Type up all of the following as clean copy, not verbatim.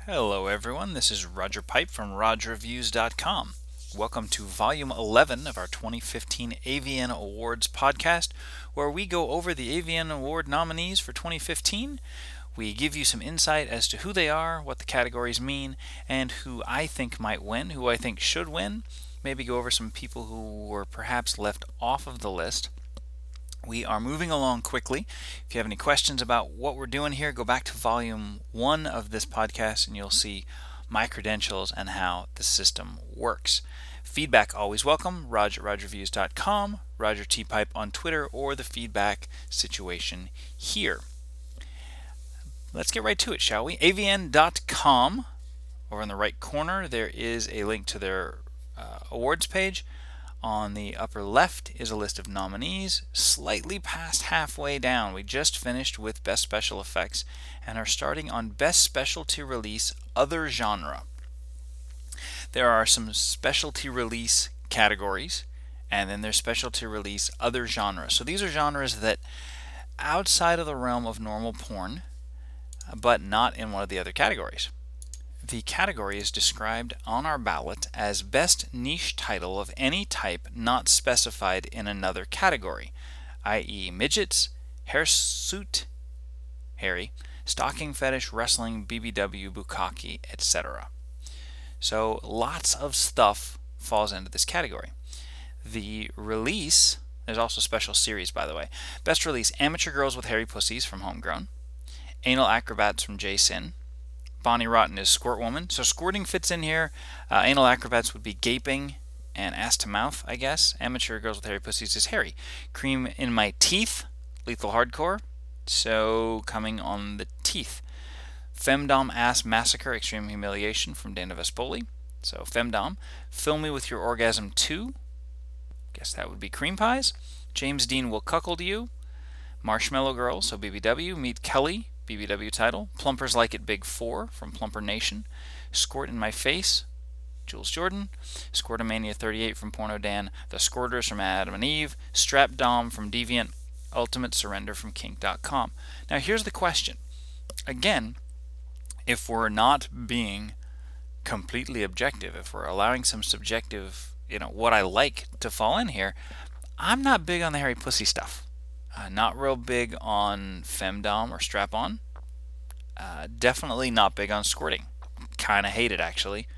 Hello everyone, this is Roger Pipe from RogerReviews.com. Welcome to Volume 11 of our 2015 AVN Awards podcast, where we go over the AVN Award nominees for 2015. We give you some insight as to who they are, what the categories mean, and who I think might win, who I think should win. Maybe go over some people who were perhaps left off of the list. We are moving along quickly. If you have any questions about what we're doing here, go back to volume 1 of this podcast and you'll see my credentials and how the system works. Feedback always welcome. Roger at RogerReviews.com, Roger T. Pipe on Twitter, or the feedback situation here. Let's get right to it, shall we? avn.com. Over in the right corner, there is a link to their awards page. On the upper left is a list of nominees. Slightly past halfway down, we just finished with Best Special Effects and are starting on Best Specialty Release Other Genre. There are some specialty release categories, and then there's specialty release other genres. So these are genres that outside of the realm of normal porn, but not in one of the other categories. The category is described on our ballot as Best Niche Title of any type not specified in another category, i.e. midgets, hirsute, hairy, stocking fetish, wrestling, BBW, bukkake, etc. So lots of stuff falls into this category. The release, there's also special series by the way. Best release, Amateur Girls with Hairy Pussies from Homegrown, Anal Acrobats from J-Sin, Bonnie Rotten is Squirt Woman. So squirting fits in here. Anal Acrobats would be gaping and ass to mouth, I guess. Amateur Girls with Hairy Pussies is hairy. Cream in My Teeth, Lethal Hardcore. So coming on the teeth. Femdom Ass Massacre, Extreme Humiliation from Dana Vespoli. So Femdom. Fill Me With Your Orgasm 2. Guess that would be Cream Pies. James Dean Will Cuckold You. Marshmallow Girl, so BBW. Meet Kelly, BBW title. Plumpers Like It Big 4 from Plumper Nation. Squirt in My Face, Jules Jordan. Squirtomania 38 from Porno Dan. The Squirters from Adam and Eve. Strap Dom from Deviant. Ultimate Surrender from Kink.com. Now here's the question. Again, if we're not being completely objective, if we're allowing some subjective, what I like to fall in here, I'm not big on the hairy pussy stuff. Not real big on femdom or strap-on. Definitely not big on squirting. Kind of hate it, actually.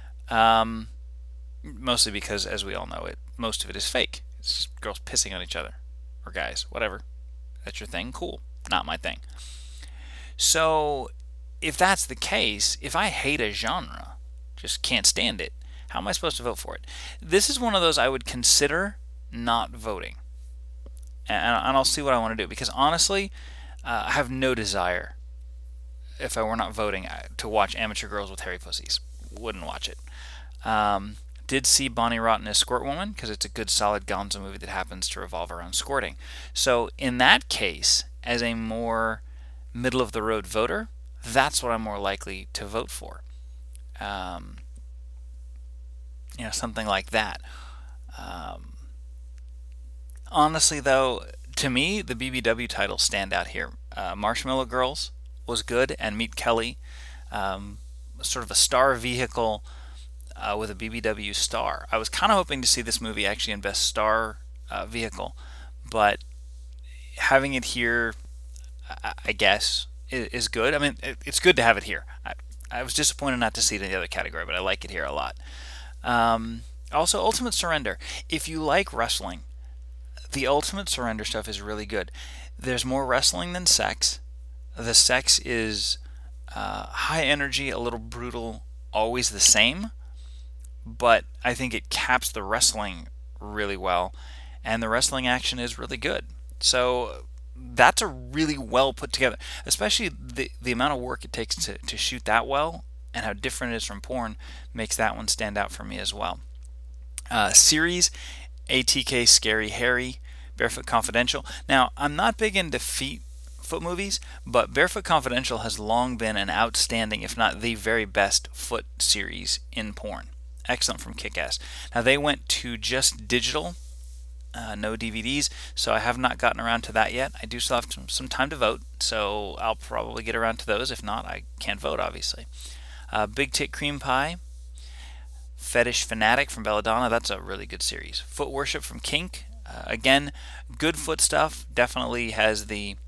Mostly because, as we all know, most of it is fake. It's just girls pissing on each other. Or guys, whatever. That's your thing? Cool. Not my thing. So, if that's the case, if I hate a genre, just can't stand it, how am I supposed to vote for it? This is one of those I would consider not voting. And I'll see what I want to do, because honestly, I have no desire, if I were not voting, to watch Amateur Girls with Hairy Pussies. Wouldn't watch it. Did see Bonnie Rotten as Squirt Woman, because it's a good solid gonzo movie that happens to revolve around squirting. So in that case, as a more middle of the road voter, that's what I'm more likely to vote for. Something like that. Honestly, though, to me, the BBW titles stand out here. Marshmallow Girls was good, and Meet Kelly, sort of a star vehicle with a BBW star. I was kind of hoping to see this movie actually in Best Star Vehicle, but having it here, I guess, is good. I mean, it's good to have it here. I was disappointed not to see it in the other category, but I like it here a lot. Also, Ultimate Surrender. If you like wrestling, the Ultimate Surrender stuff is really good. There's more wrestling than sex. The sex is high energy, a little brutal, always the same. But I think it caps the wrestling really well. And the wrestling action is really good. So that's a really well put together. Especially the amount of work it takes to shoot that well, and how different it is from porn, makes that one stand out for me as well. Series, ATK Scary Harry, Barefoot Confidential. Now, I'm not big into foot movies, but Barefoot Confidential has long been an outstanding, if not the very best, foot series in porn. Excellent from Kick-Ass. Now, they went to just digital, no DVDs, so I have not gotten around to that yet. I do still have some time to vote, so I'll probably get around to those. If not, I can't vote, obviously. Big Tit Cream Pie, Fetish Fanatic from Belladonna. That's a really good series. Foot Worship from Kink. Again, good foot stuff. Definitely has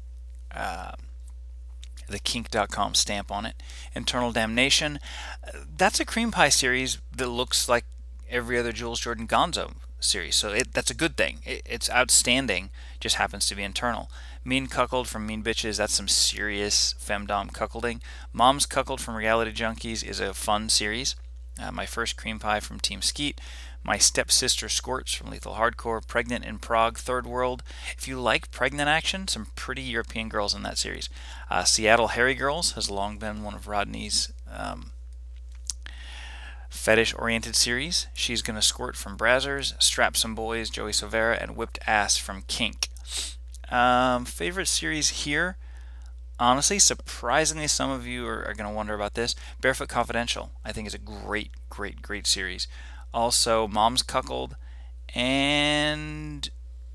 the kink.com stamp on it. Internal Damnation. That's a cream pie series that looks like every other Jules Jordan Gonzo series. So that's a good thing. It's outstanding. Just happens to be internal. Mean Cuckold from Mean Bitches. That's some serious femdom cuckolding. Mom's Cuckold from Reality Junkies is a fun series. My First Cream Pie from Team Skeet. My Stepsister Squirts from Lethal Hardcore. Pregnant in Prague, Third World. If you like pregnant action, some pretty European girls in that series. Seattle Hairy Girls has long been one of Rodney's fetish-oriented series. She's Gonna Squirt from Brazzers. Strap Some Boys, Joey Silvera, and Whipped Ass from Kink. Favorite series here? Honestly, surprisingly, some of you are going to wonder about this. Barefoot Confidential, I think, is a great, great, great series. Also, Mom's Cuckold, and,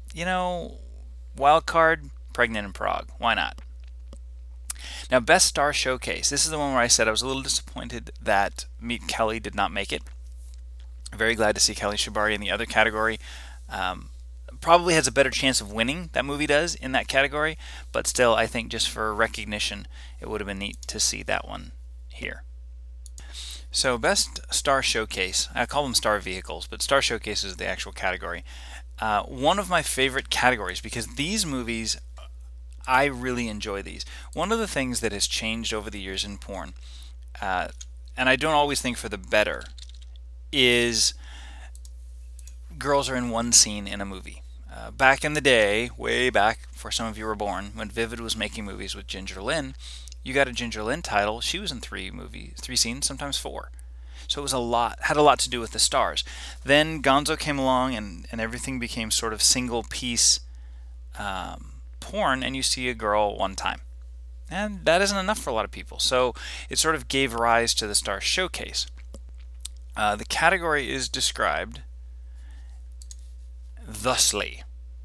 wild card, Pregnant in Prague. Why not? Now, Best Star Showcase. This is the one where I said I was a little disappointed that Meet Kelly did not make it. Very glad to see Kelly Shibari in the other category. Probably has a better chance of winning, that movie does, in that category, but still, I think just for recognition, it would have been neat to see that one here. So, Best Star Showcase, I call them Star Vehicles, but Star Showcase is the actual category. One of my favorite categories, because these movies, I really enjoy these. One of the things that has changed over the years in porn, and I don't always think for the better, is girls are in one scene in a movie. Back in the day, way back before some of you were born, when Vivid was making movies with Ginger Lynn, you got a Ginger Lynn title. She was in three scenes, sometimes 4. So it was had a lot to do with the stars. Then Gonzo came along, and everything became sort of single piece porn, and you see a girl one time. And that isn't enough for a lot of people. So it sort of gave rise to the Star Showcase. The category is described thusly: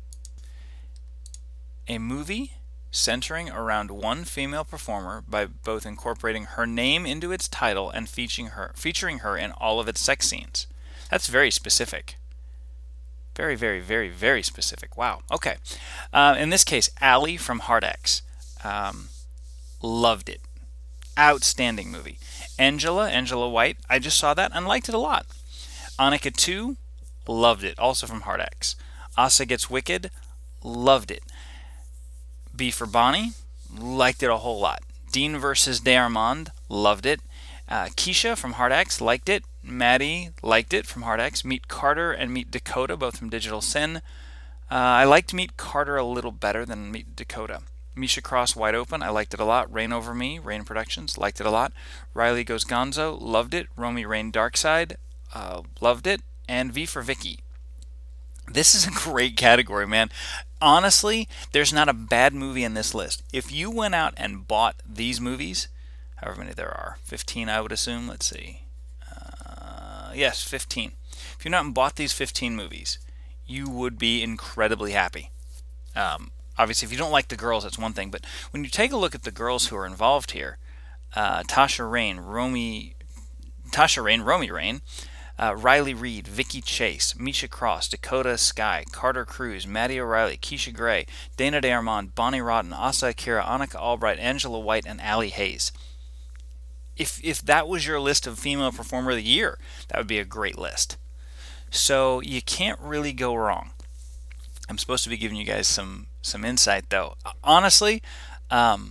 a movie centering around one female performer by both incorporating her name into its title and featuring her in all of its sex scenes. That's very specific. Very, very, very, very specific. Wow. Okay. In this case, Allie from Hard X. Loved it. Outstanding movie. Angela White. I just saw that and liked it a lot. Annika 2. Loved it. Also from Hard X. Asa Gets Wicked. Loved it. B for Bonnie. Liked it a whole lot. Dean vs. DeArmond. Loved it. Keisha from Hard X. Liked it. Maddie liked it from Hard X. Meet Carter and Meet Dakota, both from Digital Sin. I liked Meet Carter a little better than Meet Dakota. Misha Cross, Wide Open. I liked it a lot. Rain Over Me. Rain Productions. Liked it a lot. Riley Goes Gonzo. Loved it. Romy Rain Darkside. Loved it. And V for Vicky. This is a great category, man. Honestly, there's not a bad movie in this list. If you went out and bought these movies, however many there are, 15 I would assume, let's see. Yes, 15. If you went out and bought these 15 movies, you would be incredibly happy. Obviously, if you don't like the girls, that's one thing, but when you take a look at the girls who are involved here, Tasha Rain, Romy Rain, Riley Reid, Vicky Chase, Misha Cross, Dakota Sky, Carter Cruz, Maddie O'Reilly, Keisha Gray, Dana DeArmond, Bonnie Rotten, Asa Akira, Annika Albright, Angela White, and Allie Hayes. If that was your list of Female Performer of the Year, that would be a great list. So you can't really go wrong. I'm supposed to be giving you guys some insight, though. Honestly, I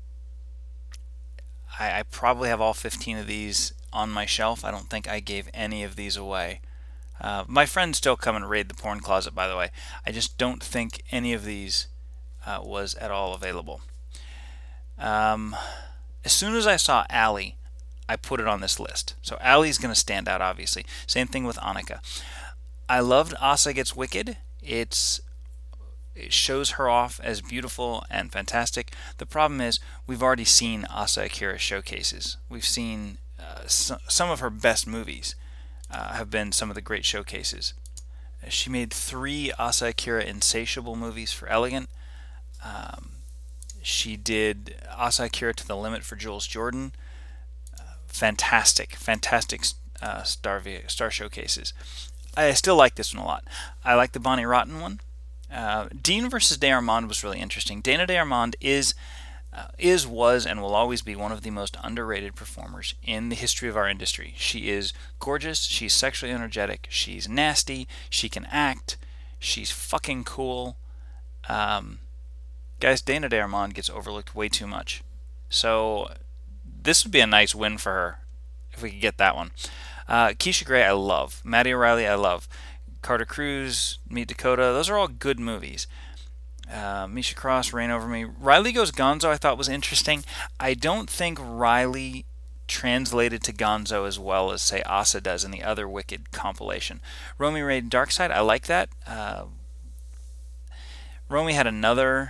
probably have all 15 of these on my shelf. I don't think I gave any of these away. My friends still come and raid the porn closet, by the way. I just don't think any of these was at all available. As soon as I saw Allie, I put it on this list. So Allie's going to stand out, obviously. Same thing with Annika. I loved Asa Gets Wicked. It shows her off as beautiful and fantastic. The problem is we've already seen Asa Akira showcases. We've seen some of her best movies have been some of the great showcases. She made 3 Asa Akira Insatiable movies for Elegant. She did Asa Akira To the Limit for Jules Jordan. fantastic star showcases. I still like this one a lot. I like the Bonnie Rotten one. Dean versus DeArmond was really interesting. Dana DeArmond was, and will always be one of the most underrated performers in the history of our industry. She is gorgeous. She's sexually energetic. She's nasty. She can act. She's fucking cool. Guys, Dana DeArmond gets overlooked way too much. So this would be a nice win for her if we could get that one. Keisha Grey, I love. Maddie O'Reilly, I love. Carter Cruz, Meet Dakota, those are all good movies. Misha Cross, Reign Over Me. Riley Goes Gonzo I thought was interesting. I don't think Riley translated to Gonzo as well as, say, Asa does in the other Wicked compilation. Romy Raid Darkseid, I like that. Romy had another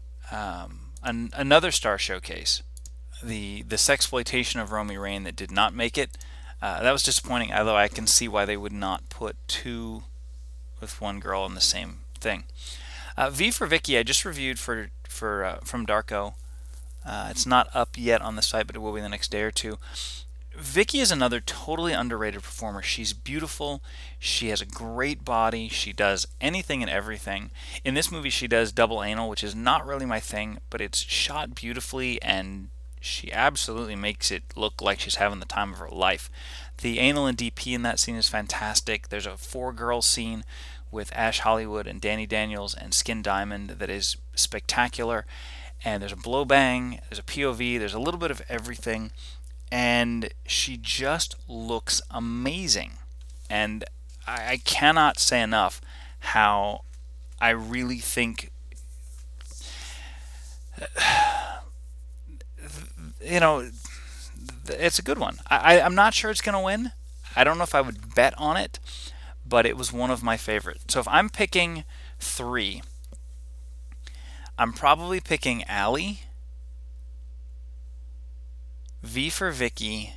star showcase. The sexploitation of Romy Rain that did not make it. That was disappointing, although I can see why they would not put two with one girl in the same thing. V for Vicky, I just reviewed from Darko. It's not up yet on the site, but it will be the next day or two. Vicky is another totally underrated performer. She's beautiful. She has a great body. She does anything and everything. In this movie, she does double anal, which is not really my thing, but it's shot beautifully, and she absolutely makes it look like she's having the time of her life. The anal and DP in that scene is fantastic. There's a 4-girl scene with Ash Hollywood and Danny Daniels and Skin Diamond that is spectacular. And there's a blow bang, there's a POV, there's a little bit of everything. And she just looks amazing. And I cannot say enough how I really think, it's a good one. I'm not sure it's going to win. I don't know if I would bet on it, but it was one of my favorites. So if I'm picking 3, I'm probably picking Allie, V for Vicky,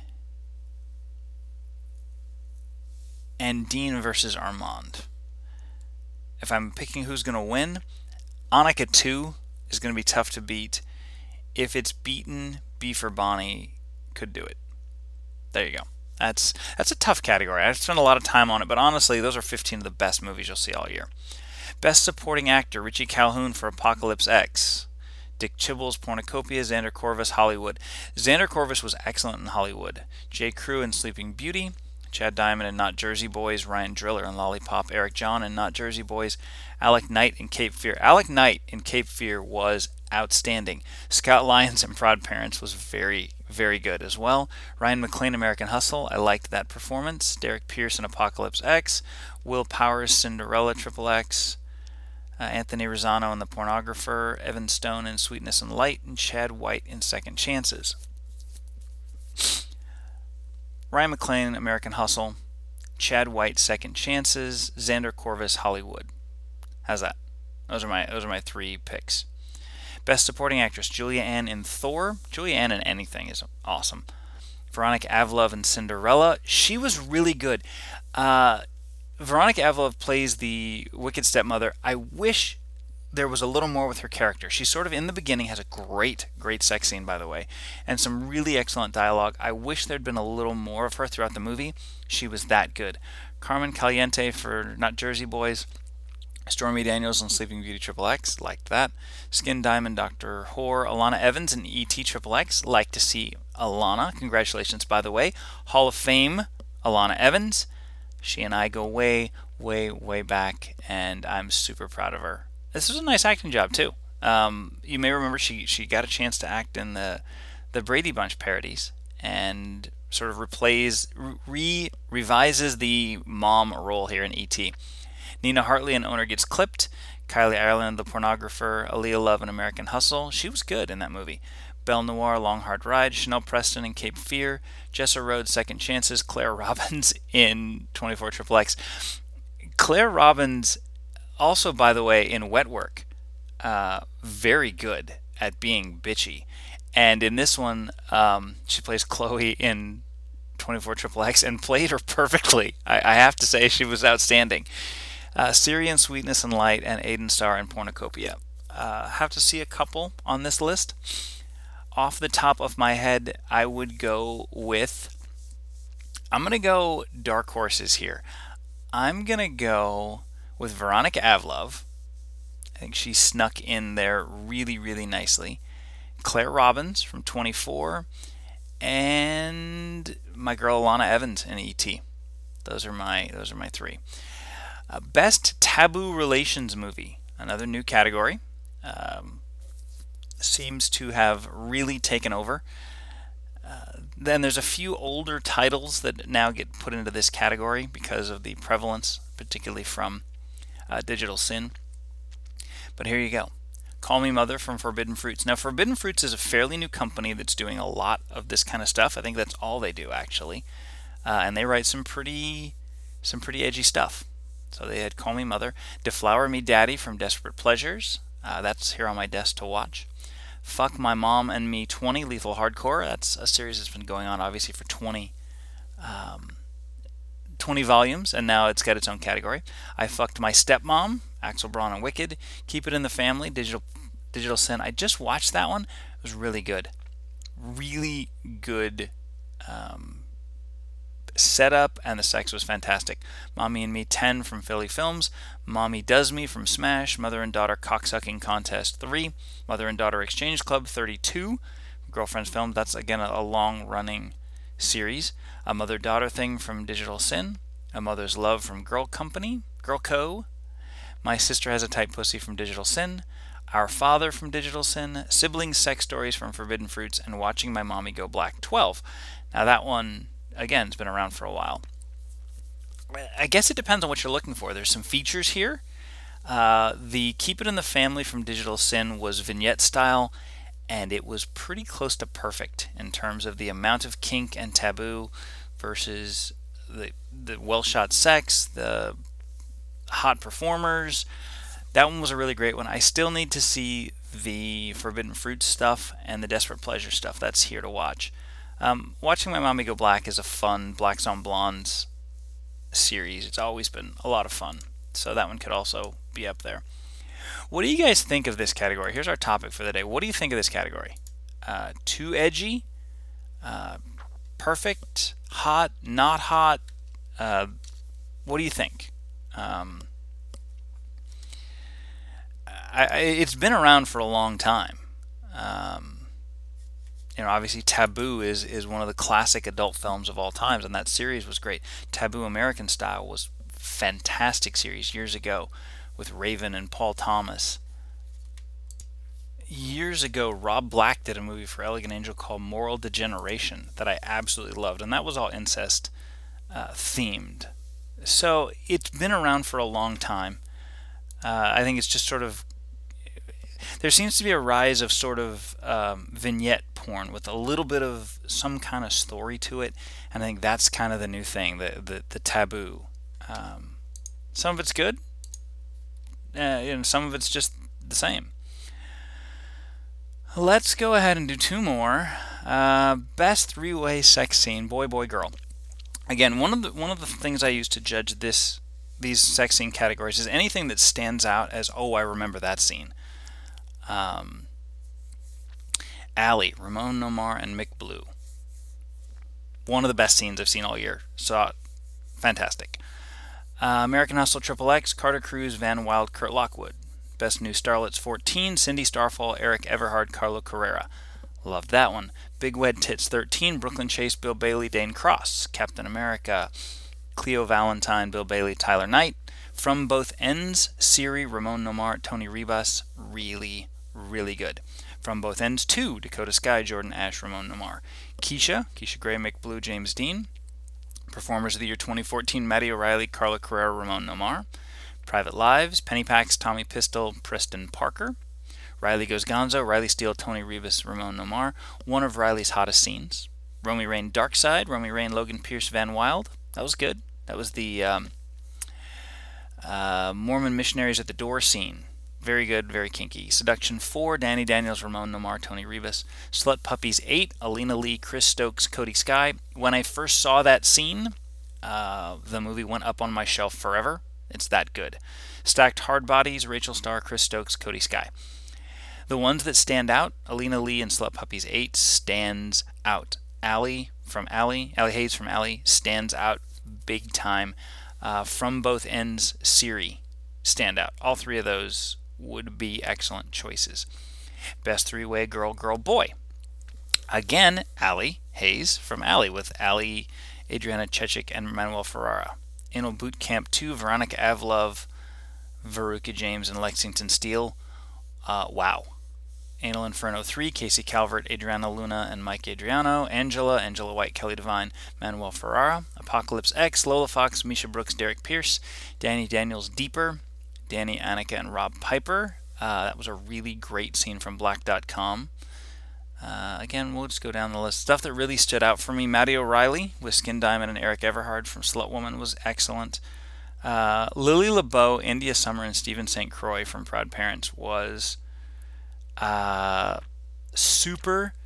and Dean versus Armand. If I'm picking who's going to win, Annika 2 is going to be tough to beat. If it's beaten, B for Bonnie could do it. There you go. That's a tough category. I've spent a lot of time on it, but honestly, those are 15 of the best movies you'll see all year. Best Supporting Actor, Richie Calhoun for Apocalypse X. Dick Chibbles, Pornocopia, Xander Corvus, Hollywood. Xander Corvus was excellent in Hollywood. J. Crew in Sleeping Beauty. Chad Diamond in Not Jersey Boys. Ryan Driller in Lollipop. Eric John in Not Jersey Boys. Alec Knight in Cape Fear. Alec Knight in Cape Fear was outstanding. Scott Lyons in Proud Parents was very, very good as well. Ryan McClane, American Hustle, I liked that performance. Derek Pierce in Apocalypse X. Will Powers, Cinderella, XXX. Anthony Rosano in The Pornographer. Evan Stone in Sweetness and Light. And Chad White in Second Chances. Ryan McClane, American Hustle. Chad White, Second Chances. Xander Corvus, Hollywood. How's that? Those are my 3 picks. Best Supporting Actress, Julia Ann in Thor. Julia Ann in anything is awesome. Veronica Avlov in Cinderella. She was really good. Veronica Avlov plays the wicked stepmother. I wish there was a little more with her character. She sort of, in the beginning, has a great sex scene, by the way, and some really excellent dialogue. I wish there'd been a little more of her throughout the movie. She was that good. Carmen Caliente for Not Jersey Boys. Stormy Daniels in Sleeping Beauty XXX, liked that. Skin Diamond, Dr. Whore. Alana Evans in E.T. XXX, like to see Alana. Congratulations, by the way. Hall of Fame, Alana Evans. She and I go way, way, way back, and I'm super proud of her. This was a nice acting job, too. You may remember she got a chance to act in the Brady Bunch parodies and sort of revises the mom role here in E.T. Nina Hartley in Owner Gets Clipped. Kylie Ireland, The Pornographer. Aaliyah Love in American Hustle. She was good in that movie. Belle Noire, Long Hard Ride. Chanel Preston in Cape Fear. Jessa Rhodes, Second Chances. Claire Robbins in 24XXX. Claire Robbins, also, by the way, in Wet Work. Very good at being bitchy. And in this one, she plays Chloe in 24XXX and played her perfectly. I have to say, she was outstanding. Syrian Sweetness and Light, and Aiden Starr in Pornocopia. Have to see a couple on this list. Off the top of my head, I would go with I'm going to go dark horses here. I'm going to go with Veronica Avlov. I think she snuck in there really, really nicely. Claire Robbins from 24, and my girl Alana Evans in E.T. Those are my three. Best taboo relations movie, another new category. Seems to have really taken over. Then there's a few older titles that now get put into this category because of the prevalence, particularly from Digital Sin. But here you go. Call Me Mother from Forbidden Fruits. Now, Forbidden Fruits is a fairly new company that's doing a lot of this kind of stuff. I think that's all they do, actually. And they write some pretty edgy stuff. So they had Call Me Mother. Deflower Me Daddy from Desperate Pleasures. That's here on my desk to watch. Fuck My Mom and Me 20, Lethal Hardcore. That's a series that's been going on, obviously, for 20 volumes, and now it's got its own category. I Fucked My Stepmom, Axel Braun and Wicked. Keep It in the Family, Digital Sin. I just watched that one. It was really good. Really good setup, and the sex was fantastic. Mommy and Me 10 from Philly Films. Mommy Does Me from Smash. Mother and Daughter Cocksucking Contest 3. Mother and Daughter Exchange Club 32. Girlfriends Film. That's, again, a long-running series. A Mother-Daughter Thing from Digital Sin. A Mother's Love from Girl Co. My Sister Has a Tight Pussy from Digital Sin. Our Father from Digital Sin. Sibling Sex Stories from Forbidden Fruits. And Watching My Mommy Go Black 12. Now that one, again, has been around for a while. I guess it depends on what you're looking for. There's some features here. The Keep It in the Family from Digital Sin was vignette style, and it was pretty close to perfect in terms of the amount of kink and taboo versus the well-shot sex, the hot performers. That one was a really great one. I still need to see the Forbidden Fruit stuff and the Desperate Pleasure stuff. That's here to watch. Watching My Mommy Go Black is a fun Blacks on Blondes series. It's always been a lot of fun. So that one could also be up there. What do you guys think of this category? Here's our topic for the day. What do you think of this category? Too edgy? Perfect? Hot? Not hot? What do you think? It's been around for a long time. Obviously Taboo is one of the classic adult films of all times, and that series was great. Taboo American Style was a fantastic series years ago with Raven and Paul Thomas. Years ago, Rob Black did a movie for Elegant Angel called Moral Degeneration that I absolutely loved, and that was all incest themed. So it's been around for a long time. I think it's just sort of, there seems to be a rise of sort of vignette porn with a little bit of some kind of story to it, and I think that's kind of the new thing, the taboo. Some of it's good, and some of it's just the same. Let's go ahead and do two more. Best three-way sex scene, boy, boy, girl. Again, one of the things I use to judge these sex scene categories is anything that stands out as, oh, I remember that scene. Allie, Ramon Nomar, and Mick Blue. One of the best scenes I've seen all year. So, fantastic. American Hustle XXX, Carter Cruz, Van Wilde, Kurt Lockwood. Best New Starlets 14, Cindy Starfall, Eric Everhard, Carlo Carrera. Loved that one. Big Wed Tits 13, Brooklyn Chase, Bill Bailey, Dane Cross. Captain America, Cleo Valentine, Bill Bailey, Tyler Knight. From Both Ends, Siri, Ramon Nomar, Tony Ribas. Really, really good. From Both Ends 2, Dakota Sky, Jordan Ash, Ramon Nomar. Keisha Gray, Mick Blue, James Dean. Performers of the Year 2014, Maddie O'Reilly, Carla Carrera, Ramon Nomar. Private Lives, Penny Pax, Tommy Pistol, Preston Parker. Riley Goes Gonzo, Riley Steele, Tony Ribas, Ramon Nomar. One of Riley's hottest scenes. Romy Rain Dark Side, Romy Rain, Logan Pierce, Van Wilde. That was good. That was the Mormon Missionaries at the Door scene. Very good, very kinky. Seduction 4, Danny Daniels, Ramon Nomar, Tony Ribas. Slut Puppies 8, Alina Lee, Chris Stokes, Cody Sky. When I first saw that scene, the movie went up on my shelf forever. It's that good. Stacked Hard Bodies, Rachel Starr, Chris Stokes, Cody Sky. The ones that stand out, Alina Lee and Slut Puppies 8 stands out. Allie, from Allie Hayes from Allie stands out big time. From both ends, Siri stand out. All three of those would be excellent choices. Best three-way girl, boy. Again, Allie Hayes from Allie, with Allie, Adriana Chechik, and Manuel Ferrara. Anal Boot Camp 2, Veronica Avlov, Veruca James, and Lexington Steele. Wow. Anal Inferno 3, Casey Calvert, Adriana Luna, and Mike Adriano. Angela White, Kelly Devine, Manuel Ferrara. Apocalypse X, Lola Fox, Misha Brooks, Derek Pierce. Danny Daniels Deeper, Danny Annika, and Rob Piper. That was a really great scene from Black.com. Again, we'll just go down the list. Stuff that really stood out for me: Maddie O'Reilly with Skin Diamond and Eric Everhard from Slutwoman was excellent. Lily LeBeau, India Summer, and Stephen St. Croix from Proud Parents was super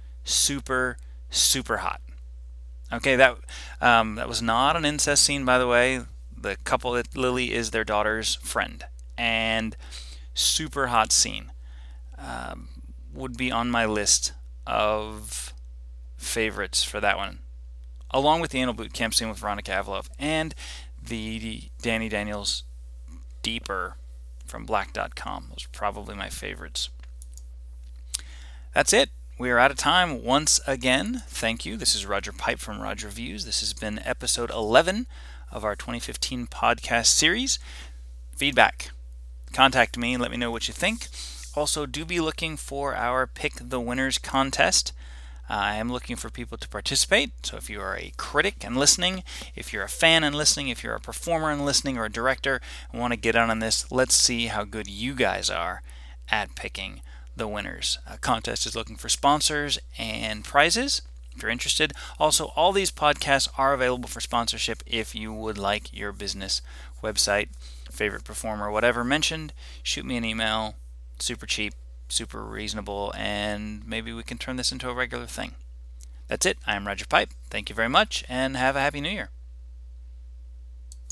hot. Okay, that was not an incest scene, by the way. The couple that Lily is their daughter's friend, and super hot scene. Would be on my list of favorites for that one, along with the Anal Boot Camp scene with Veronica Avlov and the Danny Daniels Deeper from Black.com. Those are probably my favorites. That's it. We are out of time once again. Thank you. This is Roger Pipe from Roger Reviews. This has been episode 11 of our 2015 podcast series. Feedback. Contact me and let me know what you think. Also, do be looking for our Pick the Winners contest. I am looking for people to participate. So if you are a critic and listening, if you're a fan and listening, if you're a performer and listening, or a director and want to get on this, let's see how good you guys are at picking the winners. Contest is looking for sponsors and prizes if you're interested. Also, all these podcasts are available for sponsorship if you would like your business, website, favorite performer, whatever mentioned. Shoot me an email. Super cheap, super reasonable, and maybe we can turn this into a regular thing. That's it. I am Roger Pipe. Thank you very much, and have a Happy New Year.